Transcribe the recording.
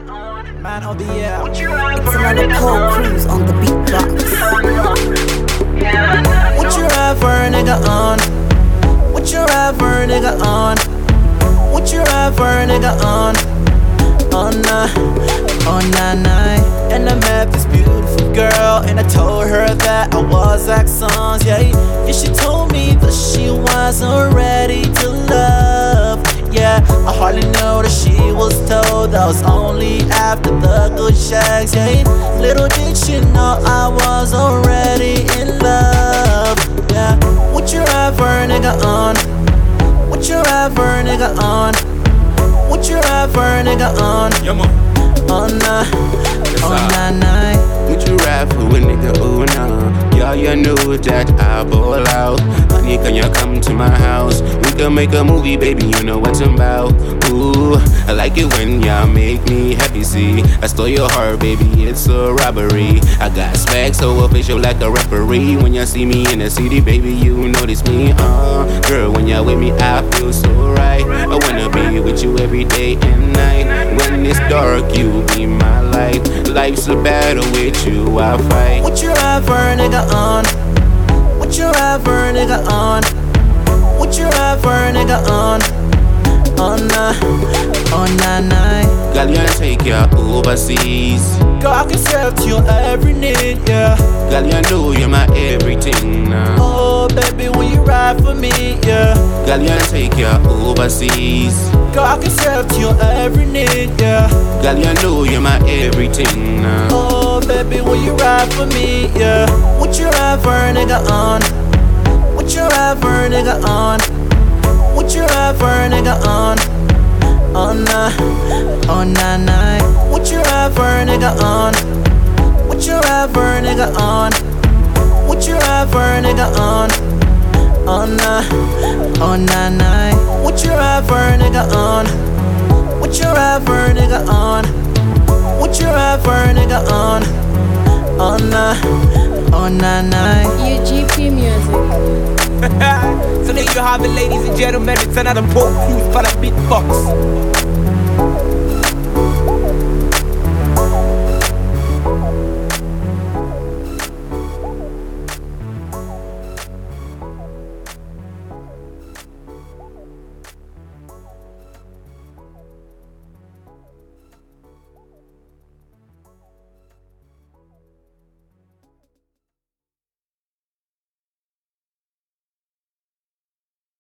Man of the year. It's another cold cruise on the beat drops. What you ride for a nigga on? What you ride for a nigga on? What you ride for a nigga on? On nah. And I met this beautiful girl, and I told her that I was Axons, yeah. And she told me that she wasn't ready to love, yeah. I hardly know that she was told that was only after the good shacks, yeah. Little did she know I was already in love, yeah. What you ride for a nigga on? What you ride for a nigga on? What you ride for a nigga on? On nah. Would you ride for a nigga, oh nah? Yeah, you know that I ball out. Honey, can you come to my house? We can make a movie, baby, you know what I'm about. Ooh, I like it when y'all make me happy, see. I stole your heart, baby, it's a robbery. I got swag so official like a referee. When y'all see me in the city, baby, you notice me. Girl, when y'all with me, I feel so right. I wanna be with you every day and night. When it's dark, you be my light. Life's a battle with you, I fight. What you ride for a nigga on? What you ride for a nigga on? What you ride for a nigga on? On nah. Girl, you take you overseas. Girl, I can serve to your every need, yeah. Girl, you know you're my everything now. Oh, baby, will you ride for me, yeah? Girl, you take you overseas. Girl, I can serve to your every need, yeah. Girl, you know you're my everything now. Oh, baby, will you ride for me, yeah? What you ride for a nigga on? What you ride for a nigga on? What you ride for a nigga on? On nah. What you ride for a nigga on? What you ride for a nigga on? What you ride for a nigga on? On nah. What you ride for a nigga on? What you ride for a nigga on? What you ride for a nigga on? On nah. UGP music. So there you have it, ladies and gentlemen. It's another Cold Cruise for the beatbox.